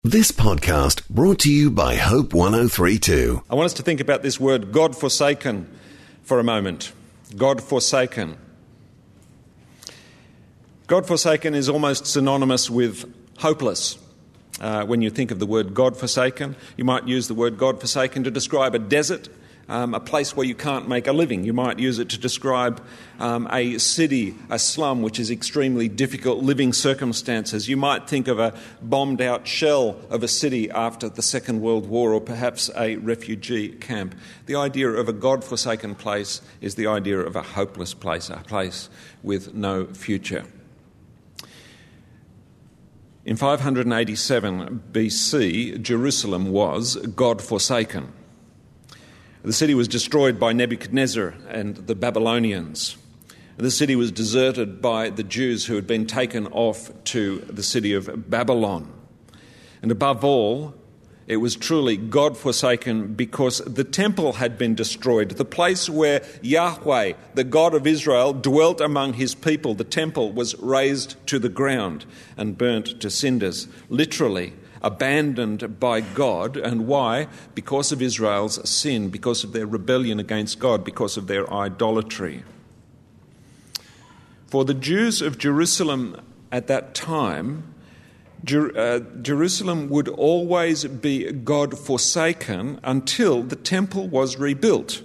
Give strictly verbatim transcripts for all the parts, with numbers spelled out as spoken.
This podcast brought to you by Hope one oh three point two. I want us to think about this word God-forsaken for a moment. God-forsaken. God-forsaken is almost synonymous with hopeless. Uh, when you think of the word God-forsaken, you might use the word God-forsaken to describe a desert, um, a place where you can't make a living. You might use it to describe um, a city, a slum, which is extremely difficult living circumstances. You might think of a bombed-out shell of a city after the Second World War, or perhaps a refugee camp. The idea of a God-forsaken place is the idea of a hopeless place, a place with no future. In five eighty-seven B C, Jerusalem was God-forsaken. The city was destroyed by Nebuchadnezzar and the Babylonians. The city was deserted by the Jews who had been taken off to the city of Babylon. And above all, it was truly God-forsaken because the temple had been destroyed, the place where Yahweh, the God of Israel, dwelt among his people. The temple was razed to the ground and burnt to cinders, literally abandoned by God. And why? Because of Israel's sin, because of their rebellion against God, because of their idolatry. For the Jews of Jerusalem at that time, Jer- uh, Jerusalem would always be God-forsaken until the temple was rebuilt.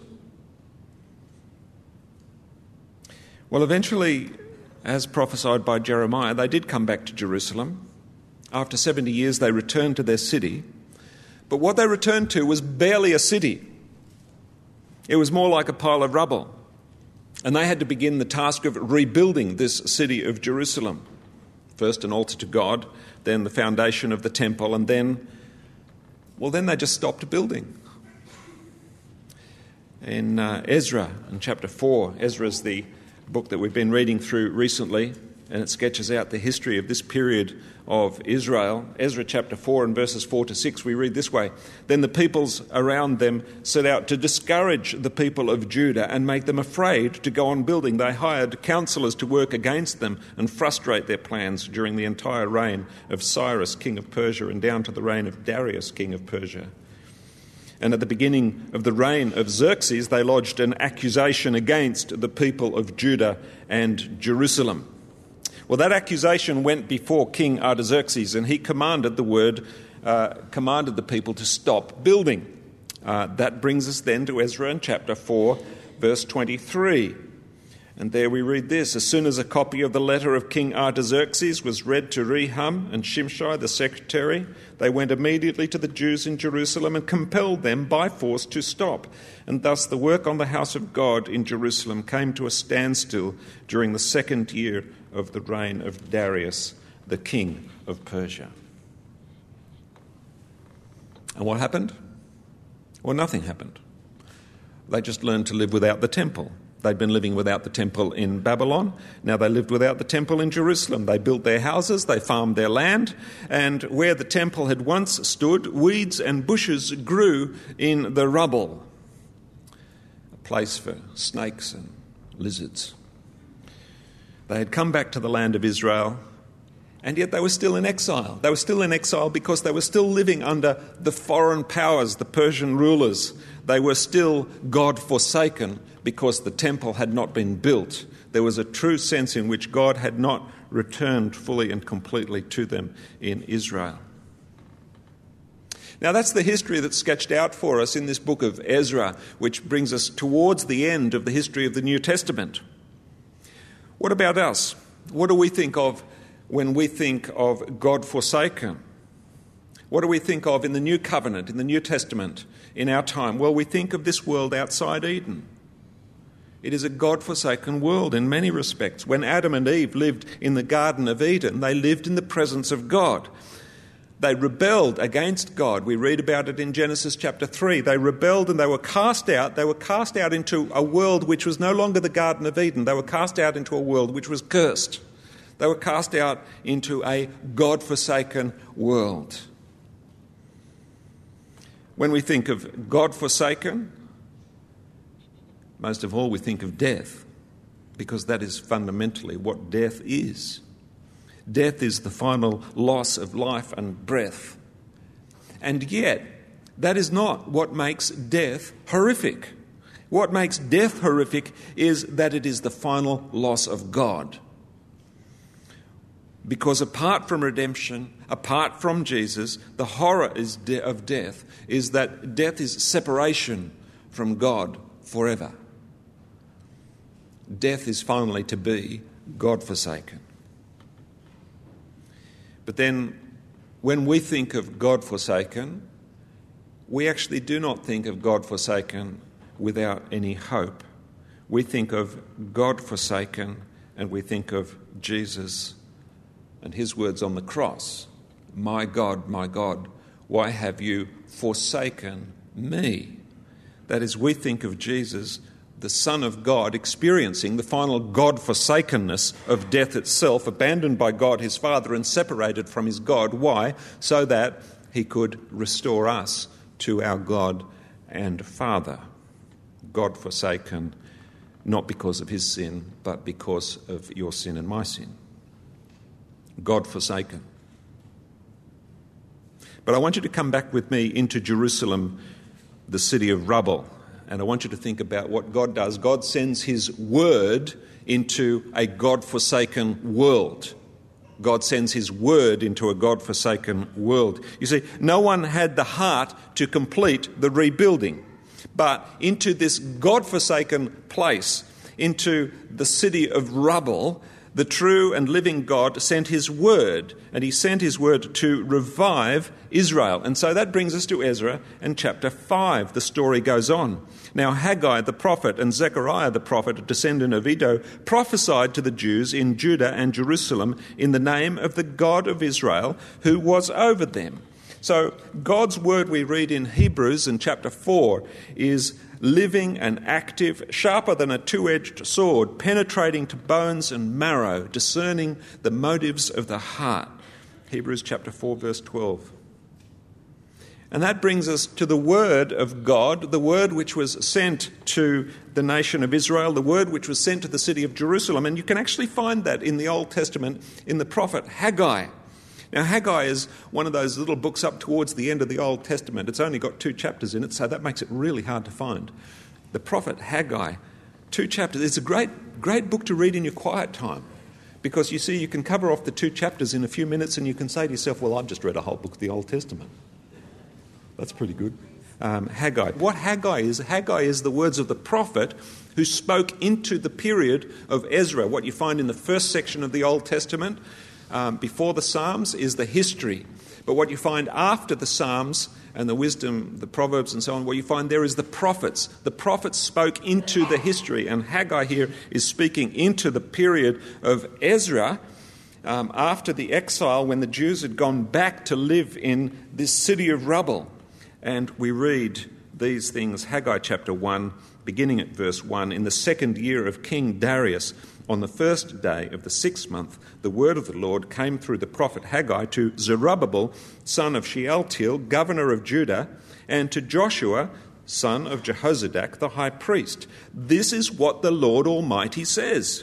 Well, eventually, as prophesied by Jeremiah, they did come back to Jerusalem. After seventy years, they returned to their city. But what they returned to was barely a city. It was more like a pile of rubble. And they had to begin the task of rebuilding this city of Jerusalem. First an altar to God, then the foundation of the temple, and then, well, then they just stopped building. In uh, Ezra, in chapter four, Ezra's the book that we've been reading through recently, and it sketches out the history of this period of Israel. Ezra chapter four and verses four to six, we read this way: Then the peoples around them set out to discourage the people of Judah and make them afraid to go on building. They hired counselors to work against them and frustrate their plans during the entire reign of Cyrus, king of Persia, and down to the reign of Darius, king of Persia. And at the beginning of the reign of Xerxes, they lodged an accusation against the people of Judah and Jerusalem. Well, that accusation went before King Artaxerxes, and he commanded the word, uh, commanded the people to stop building. Uh, that brings us then to Ezra in chapter four, verse twenty-three. And there we read this: As soon as a copy of the letter of King Artaxerxes was read to Rehum and Shimshai, the secretary, they went immediately to the Jews in Jerusalem and compelled them by force to stop. And thus the work on the house of God in Jerusalem came to a standstill during the second year of the reign of Darius, the king of Persia. And what happened? Well, nothing happened. They just learned to live without the temple. They'd been living without the temple in Babylon. Now they lived without the temple in Jerusalem. They built their houses, they farmed their land, and where the temple had once stood, weeds and bushes grew in the rubble. A place for snakes and lizards. They had come back to the land of Israel, and yet they were still in exile. They were still in exile because they were still living under the foreign powers, the Persian rulers. They were still God-forsaken because the temple had not been built. There was a true sense in which God had not returned fully and completely to them in Israel. Now that's the history that's sketched out for us in this book of Ezra, which brings us towards the end of the history of the New Testament. What about us? What do we think of when we think of God-forsaken? What do we think of in the New Covenant, in the New Testament, in our time? Well, we think of this world outside Eden. It is a God-forsaken world in many respects. When Adam and Eve lived in the Garden of Eden, they lived in the presence of God. They rebelled against God. We read about it in Genesis chapter three. They rebelled and they were cast out. They were cast out into a world which was no longer the Garden of Eden. They were cast out into a world which was cursed. They were cast out into a God-forsaken world. When we think of God-forsaken, most of all we think of death, because that is fundamentally what death is. Death is the final loss of life and breath. And yet, that is not what makes death horrific. What makes death horrific is that it is the final loss of God. Because apart from redemption, apart from Jesus, the horror is de- of death is that death is separation from God forever. Death is finally to be God-forsaken. But then, when we think of God-forsaken, we actually do not think of God-forsaken without any hope. We think of God-forsaken and we think of Jesus and his words on the cross. My God, my God, why have you forsaken me? That is, we think of Jesus, the Son of God, experiencing the final God-forsakenness of death itself, abandoned by God his Father and separated from his God. Why? So that he could restore us to our God and Father. God-forsaken, not because of his sin, but because of your sin and my sin. God-forsaken. But I want you to come back with me into Jerusalem, the city of rubble. And I want you to think about what God does. God sends his word into a God-forsaken world. God sends his word into a God-forsaken world. You see, no one had the heart to complete the rebuilding. But into this God-forsaken place, into the city of rubble, the true and living God sent his word, and he sent his word to revive Israel. And so that brings us to Ezra and chapter five. The story goes on. Now Haggai the prophet and Zechariah the prophet, a descendant of Iddo, prophesied to the Jews in Judah and Jerusalem in the name of the God of Israel, who was over them. So God's word we read in Hebrews in chapter four is living and active, sharper than a two-edged sword, penetrating to bones and marrow, discerning the motives of the heart. Hebrews chapter four, verse twelve. And that brings us to the word of God, the word which was sent to the nation of Israel, the word which was sent to the city of Jerusalem. And you can actually find that in the Old Testament in the prophet Haggai. Now, Haggai is one of those little books up towards the end of the Old Testament. It's only got two chapters in it, so that makes it really hard to find. The prophet Haggai, two chapters. It's a great, great book to read in your quiet time because, you see, you can cover off the two chapters in a few minutes and you can say to yourself, well, I've just read a whole book of the Old Testament. That's pretty good. Um, Haggai. What Haggai is, Haggai is the words of the prophet who spoke into the period of Ezra. What you find in the first section of the Old Testament, Um, before the Psalms, is the history. But what you find after the Psalms and the wisdom, the Proverbs and so on, what you find there is the prophets. The prophets spoke into the history, and Haggai here is speaking into the period of Ezra um, after the exile when the Jews had gone back to live in this city of rubble. And we read these things, Haggai chapter one, beginning at verse one. In the second year of King Darius, on the first day of the sixth month, the word of the Lord came through the prophet Haggai to Zerubbabel, son of Shealtiel, governor of Judah, and to Joshua, son of Jehozadak, the high priest. This is what the Lord Almighty says.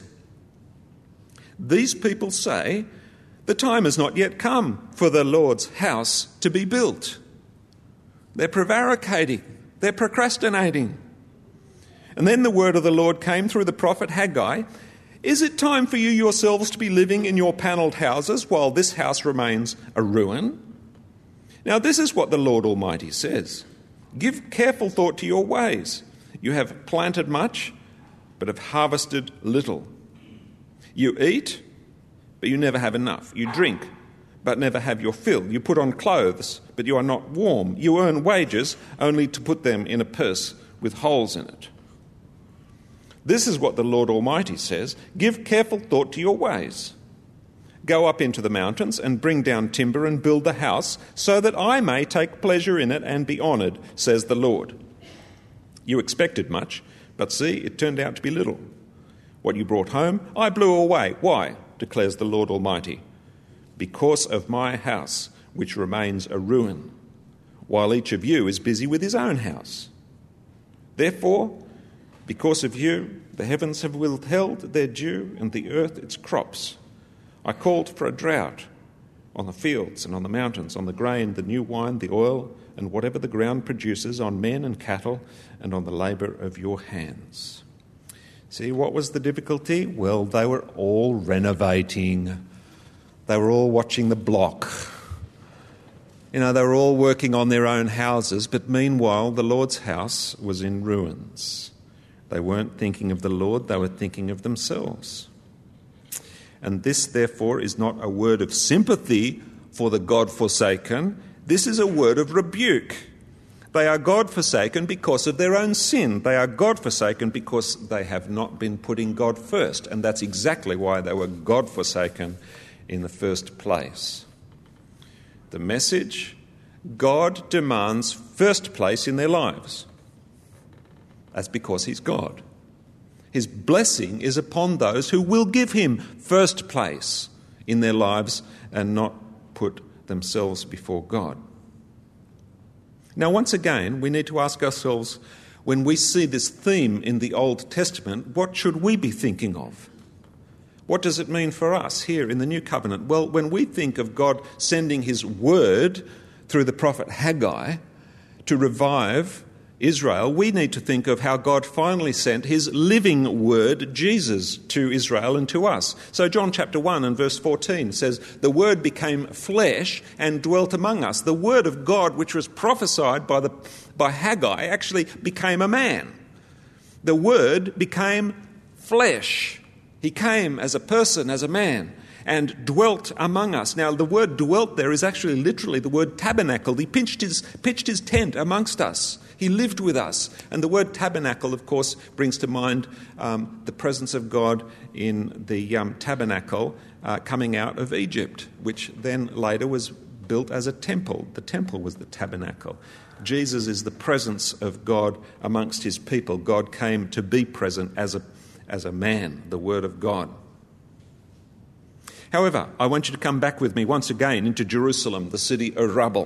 These people say, the time has not yet come for the Lord's house to be built. They're prevaricating. They're procrastinating. And then the word of the Lord came through the prophet Haggai. Is it time for you yourselves to be living in your panelled houses while this house remains a ruin? Now this is what the Lord Almighty says. Give careful thought to your ways. You have planted much, but have harvested little. You eat, but you never have enough. You drink, but never have your fill. You put on clothes, but you are not warm. You earn wages only to put them in a purse with holes in it. This is what the Lord Almighty says. Give careful thought to your ways. Go up into the mountains and bring down timber and build the house so that I may take pleasure in it and be honoured, says the Lord. You expected much, but see, it turned out to be little. What you brought home, I blew away. Why? Declares the Lord Almighty. Because of my house, which remains a ruin, while each of you is busy with his own house. Therefore, because of you, the heavens have withheld their dew and the earth its crops. I called for a drought, on the fields and on the mountains, on the grain, the new wine, the oil, and whatever the ground produces, on men and cattle, and on the labour of your hands. See, what was the difficulty? Well, they were all renovating. They were all watching the block. You know, they were all working on their own houses, but meanwhile, the Lord's house was in ruins. They weren't thinking of the Lord, they were thinking of themselves. And this, therefore, is not a word of sympathy for the God-forsaken. This is a word of rebuke. They are God-forsaken because of their own sin. They are God-forsaken because they have not been putting God first. And that's exactly why they were God-forsaken in the first place. The message: God demands first place in their lives. That's because he's God. His blessing is upon those who will give him first place in their lives and not put themselves before God. Now, once again, we need to ask ourselves, when we see this theme in the Old Testament, what should we be thinking of? What does it mean for us here in the New Covenant? Well, when we think of God sending his word through the prophet Haggai to revive Israel, we need to think of how God finally sent his living word, Jesus, to Israel and to us. So John chapter one and verse fourteen says, "The word became flesh and dwelt among us." The word of God, which was prophesied by, the, by Haggai, actually became a man. The word became flesh. He came as a person, as a man, and dwelt among us. Now, the word dwelt there is actually literally the word tabernacle. He pitched his, pitched his tent amongst us. He lived with us. And the word tabernacle, of course, brings to mind um, the presence of God in the um, tabernacle uh, coming out of Egypt, which then later was built as a temple. The temple was the tabernacle. Jesus is the presence of God amongst his people. God came to be present as a, as a man, the Word of God. However, I want you to come back with me once again into Jerusalem, the city of rubble.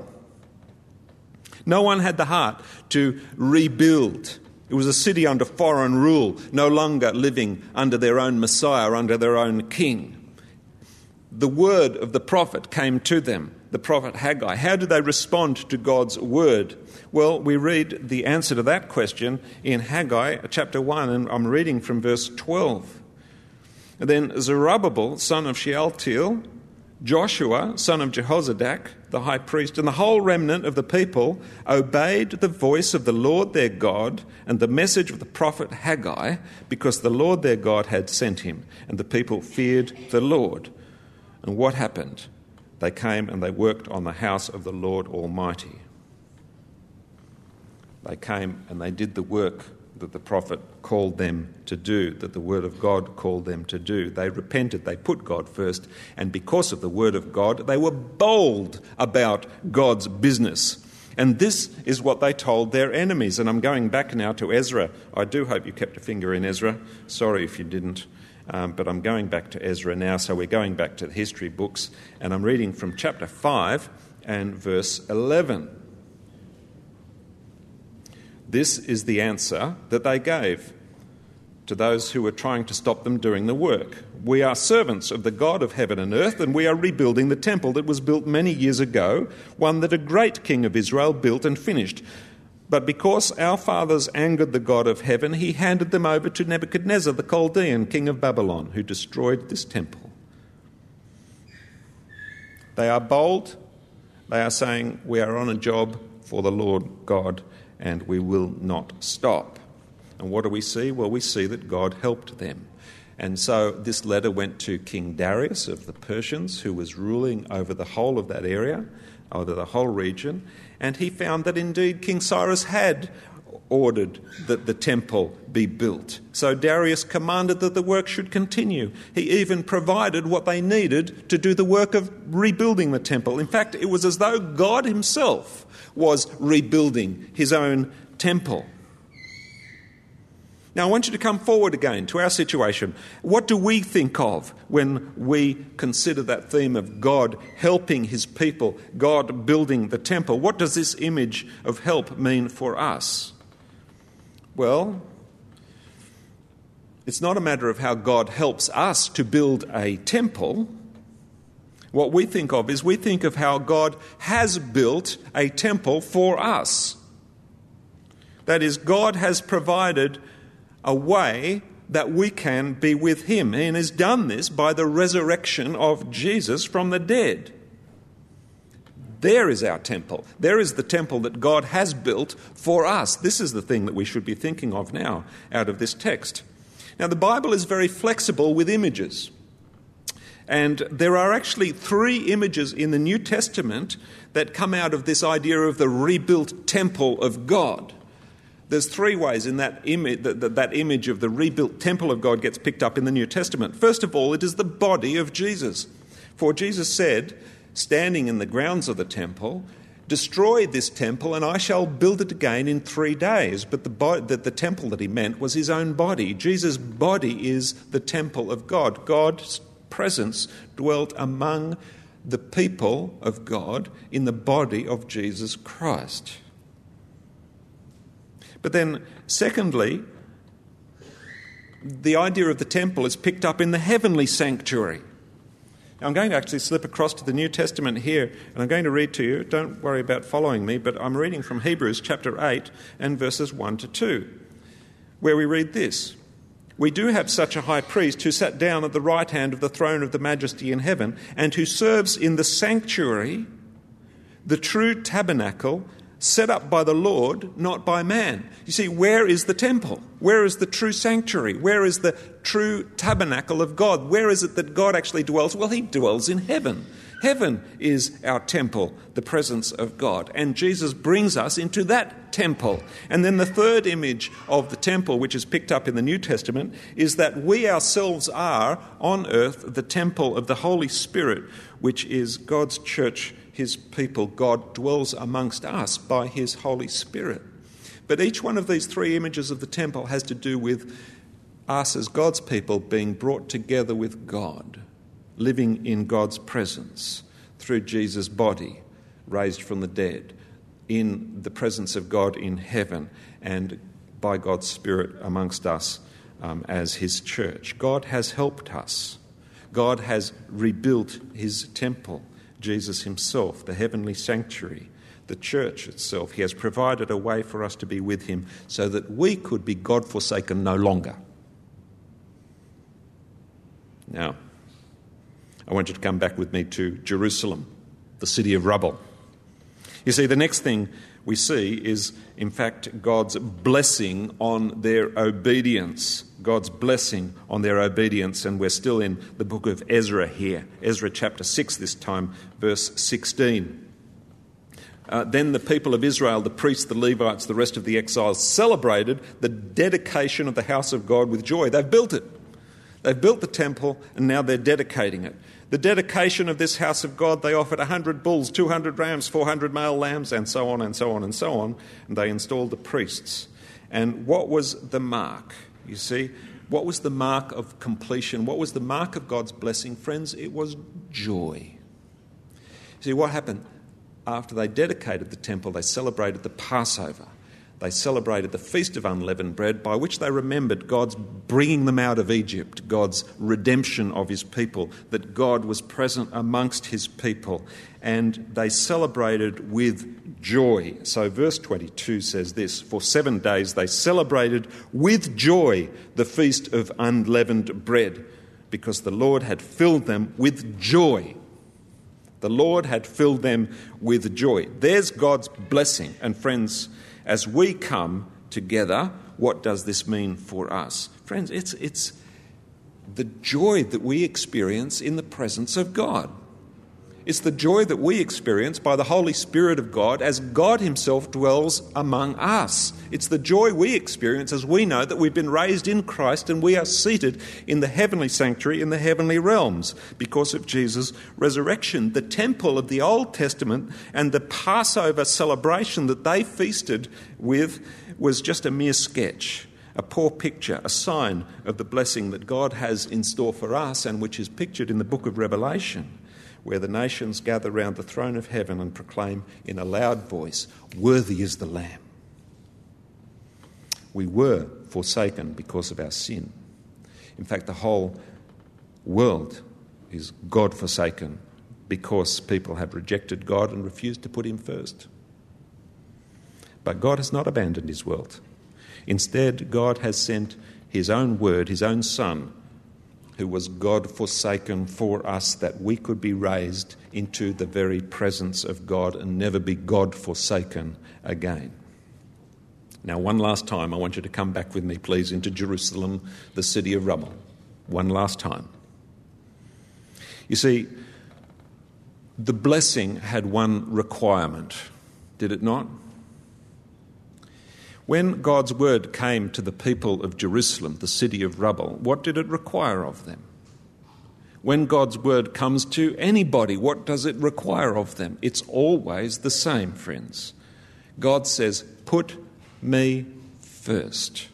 No one had the heart to rebuild. It was a city under foreign rule, no longer living under their own Messiah, under their own king. The word of the prophet came to them, the prophet Haggai. How did they respond to God's word? Well, we read the answer to that question in Haggai chapter one, and I'm reading from verse twelve. Then Zerubbabel, son of Shealtiel, Joshua, son of Jehozadak, the high priest, and the whole remnant of the people obeyed the voice of the Lord their God and the message of the prophet Haggai, because the Lord their God had sent him, and the people feared the Lord. And what happened? They came and they worked on the house of the Lord Almighty. They came and they did the work that the prophet called them to do, that the word of God called them to do. They repented, they put God first, and because of the word of God, they were bold about God's business. And this is what they told their enemies. And I'm going back now to Ezra. I do hope you kept a finger in Ezra. Sorry if you didn't. Um, but I'm going back to Ezra now, so we're going back to the history books, and I'm reading from chapter five and verse eleven. This is the answer that they gave to those who were trying to stop them doing the work. "We are servants of the God of heaven and earth, and we are rebuilding the temple that was built many years ago, one that a great king of Israel built and finished. But because our fathers angered the God of heaven, he handed them over to Nebuchadnezzar, the Chaldean king of Babylon, who destroyed this temple." They are bold. They are saying, we are on a job for the Lord God, and we will not stop. And what do we see? Well, we see that God helped them. And so this letter went to King Darius of the Persians, who was ruling over the whole of that area, over the whole region, and he found that indeed King Cyrus had ordered that the temple be built. So Darius commanded that the work should continue. He even provided what they needed to do the work of rebuilding the temple. In fact, it was as though God himself was rebuilding his own temple. Now, I want you to come forward again to our situation. What do we think of when we consider that theme of God helping his people, God building the temple? What does this image of help mean for us? Well, it's not a matter of how God helps us to build a temple. What we think of is we think of how God has built a temple for us. That is, God has provided a way that we can be with him, and has done this by the resurrection of Jesus from the dead. There is our temple. There is the temple that God has built for us. This is the thing that we should be thinking of now out of this text. Now, the Bible is very flexible with images. And there are actually three images in the New Testament that come out of this idea of the rebuilt temple of God. There's three ways in that image that, that that image of the rebuilt temple of God gets picked up in the New Testament. First of all, it is the body of Jesus. For Jesus said, standing in the grounds of the temple, "Destroy this temple and I shall build it again in three days." But the, bo- the, the temple that he meant was his own body. Jesus' body is the temple of God. God's presence dwelt among the people of God in the body of Jesus Christ. But then, secondly, the idea of the temple is picked up in the heavenly sanctuary. Now, I'm going to actually slip across to the New Testament here, and I'm going to read to you. Don't worry about following me, but I'm reading from Hebrews chapter eight and verses one to two, where we read this. "We do have such a high priest who sat down at the right hand of the throne of the majesty in heaven, and who serves in the sanctuary, the true tabernacle, set up by the Lord, not by man." You see, where is the temple? Where is the true sanctuary? Where is the true tabernacle of God? Where is it that God actually dwells? Well, he dwells in heaven. Heaven is our temple, the presence of God. And Jesus brings us into that temple. And then the third image of the temple, which is picked up in the New Testament, is that we ourselves are, on earth, the temple of the Holy Spirit, which is God's church, his people. God dwells amongst us by his Holy Spirit. But each one of these three images of the temple has to do with us as God's people being brought together with God, living in God's presence through Jesus' body, raised from the dead, in the presence of God in heaven, and by God's Spirit amongst us um, as his church. God has helped us. God has rebuilt his temple. Jesus himself, the heavenly sanctuary, the church itself. He has provided a way for us to be with him so that we could be God-forsaken no longer. Now, I want you to come back with me to Jerusalem, the city of rubble. You see, the next thing we see is, in fact, God's blessing on their obedience. God's blessing on their obedience. And we're still in the book of Ezra here. Ezra chapter six this time, verse sixteen. Uh, then the people of Israel, the priests, the Levites, the rest of the exiles, celebrated the dedication of the house of God with joy. They've built it. They've built the temple and now they're dedicating it. The dedication of this house of God, they offered one hundred bulls, two hundred rams, four hundred male lambs, and so on and so on and so on. And they installed the priests. And what was the mark? You see, what was the mark of completion? What was the mark of God's blessing? Friends, it was joy. See, what happened? After they dedicated the temple, they celebrated the Passover. They celebrated the Feast of Unleavened Bread, by which they remembered God's bringing them out of Egypt, God's redemption of his people, that God was present amongst his people, and they celebrated with joy. So verse twenty-two says this, "For seven days they celebrated with joy the Feast of Unleavened Bread, because the Lord had filled them with joy." The Lord had filled them with joy. There's God's blessing. And friends, as we come together, what does this mean for us? Friends, it's, it's the joy that we experience in the presence of God. It's the joy that we experience by the Holy Spirit of God as God himself dwells among us. It's the joy we experience as we know that we've been raised in Christ and we are seated in the heavenly sanctuary, in the heavenly realms, because of Jesus' resurrection. The temple of the Old Testament and the Passover celebration that they feasted with was just a mere sketch, a poor picture, a sign of the blessing that God has in store for us and which is pictured in the book of Revelation, where the nations gather round the throne of heaven and proclaim in a loud voice, "Worthy is the Lamb." We were forsaken because of our sin. In fact, the whole world is God-forsaken because people have rejected God and refused to put him first. But God has not abandoned his world. Instead, God has sent his own word, his own Son, who was God forsaken for us, that we could be raised into the very presence of God and never be God forsaken again. Now, one last time, I want you to come back with me, please, into Jerusalem, the city of rubble. One last time. You see, the blessing had one requirement, did it not? When God's word came to the people of Jerusalem, the city of rubble, what did it require of them? When God's word comes to anybody, what does it require of them? It's always the same, friends. God says, put me first.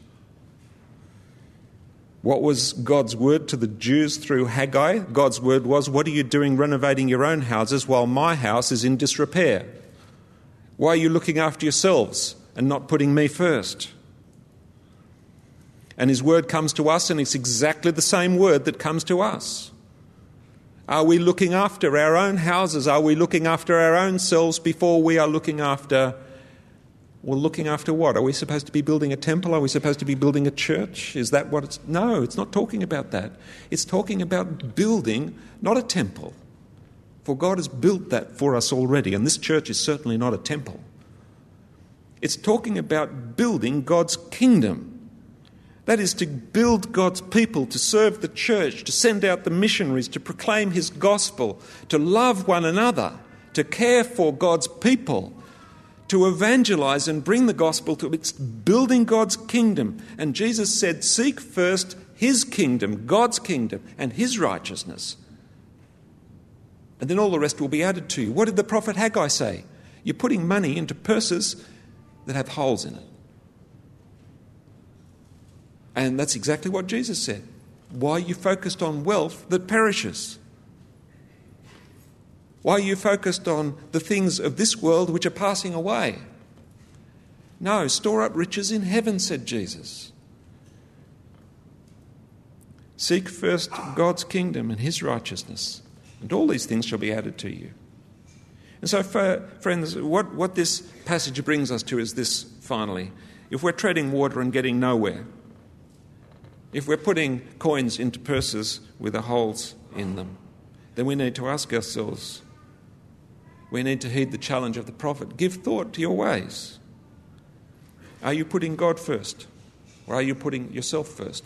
What was God's word to the Jews through Haggai? God's word was, what are you doing renovating your own houses while my house is in disrepair? Why are you looking after yourselves and not putting me first? And his word comes to us, and it's exactly the same word that comes to us. Are we looking after our own houses? Are we looking after our own selves before we are looking after, well, looking after what? Are we supposed to be building a temple? Are we supposed to be building a church? Is that what it's... No, it's not talking about that. It's talking about building, not a temple. For God has built that for us already, and this church is certainly not a temple. It's talking about building God's kingdom. That is, to build God's people, to serve the church, to send out the missionaries, to proclaim his gospel, to love one another, to care for God's people, to evangelize and bring the gospel to... It's building God's kingdom. And Jesus said, seek first his kingdom, God's kingdom, and his righteousness. And then all the rest will be added to you. What did the prophet Haggai say? You're putting money into purses that have holes in it. And that's exactly what Jesus said. Why are you focused on wealth that perishes? Why are you focused on the things of this world which are passing away? No, store up riches in heaven, said Jesus. Seek first God's kingdom and his righteousness, and all these things shall be added to you. And so, for, friends, what, what this passage brings us to is this, finally. If we're treading water and getting nowhere, if we're putting coins into purses with the holes in them, then we need to ask ourselves, we need to heed the challenge of the prophet. Give thought to your ways. Are you putting God first, or are you putting yourself first?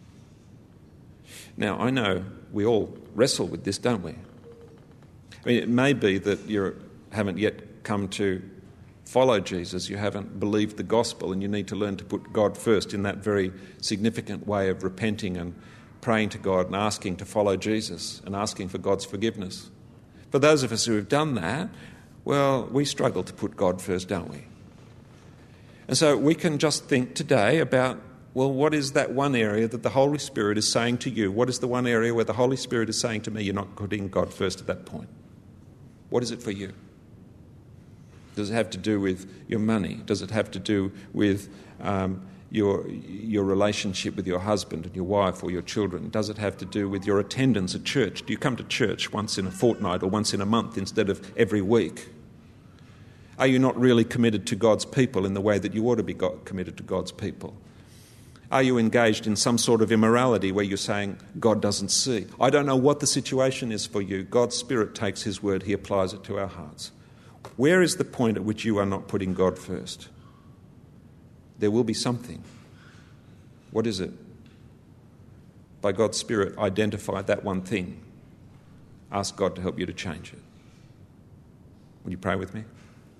Now, I know we all wrestle with this, don't we? I mean, it may be that you haven't yet come to follow Jesus, you haven't believed the gospel, and you need to learn to put God first in that very significant way of repenting and praying to God and asking to follow Jesus and asking for God's forgiveness. For those of us who have done that, well, we struggle to put God first, don't we? And so we can just think today about, well, what is that one area that the Holy Spirit is saying to you? What is the one area where the Holy Spirit is saying to me, you're not putting God first at that point? What is it for you? Does it have to do with your money? Does it have to do with um, your your relationship with your husband and your wife or your children? Does it have to do with your attendance at church? Do you come to church once in a fortnight or once in a month instead of every week? Are you not really committed to God's people in the way that you ought to be God, committed to God's people? Are you engaged in some sort of immorality where you're saying God doesn't see? I don't know what the situation is for you. God's Spirit takes his word, he applies it to our hearts. Where is the point at which you are not putting God first? There will be something. What is it? By God's Spirit, identify that one thing. Ask God to help you to change it. Would you pray with me?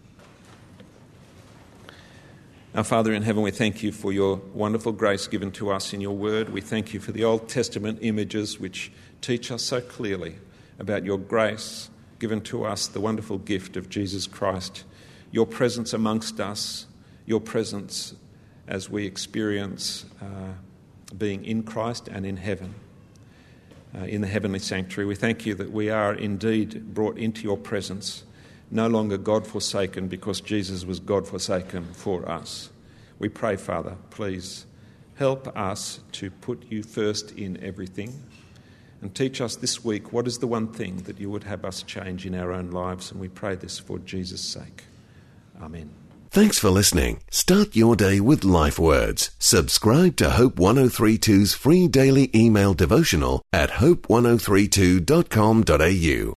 Our Father in heaven, we thank you for your wonderful grace given to us in your word. We thank you for the Old Testament images which teach us so clearly about your grace given to us, the wonderful gift of Jesus Christ, your presence amongst us, your presence as we experience uh, being in Christ and in heaven, uh, in the heavenly sanctuary. We thank you that we are indeed brought into your presence, no longer God forsaken, because Jesus was God forsaken for us. We pray, Father, please help us to put you first in everything. and teach us this week what is the one thing that you would have us change in our own lives, and we pray this for Jesus' sake. Amen. Thanks for listening. Start your day with Life Words. Subscribe to Hope one oh three two's free daily email devotional at hope ten thirty-two dot com dot a u.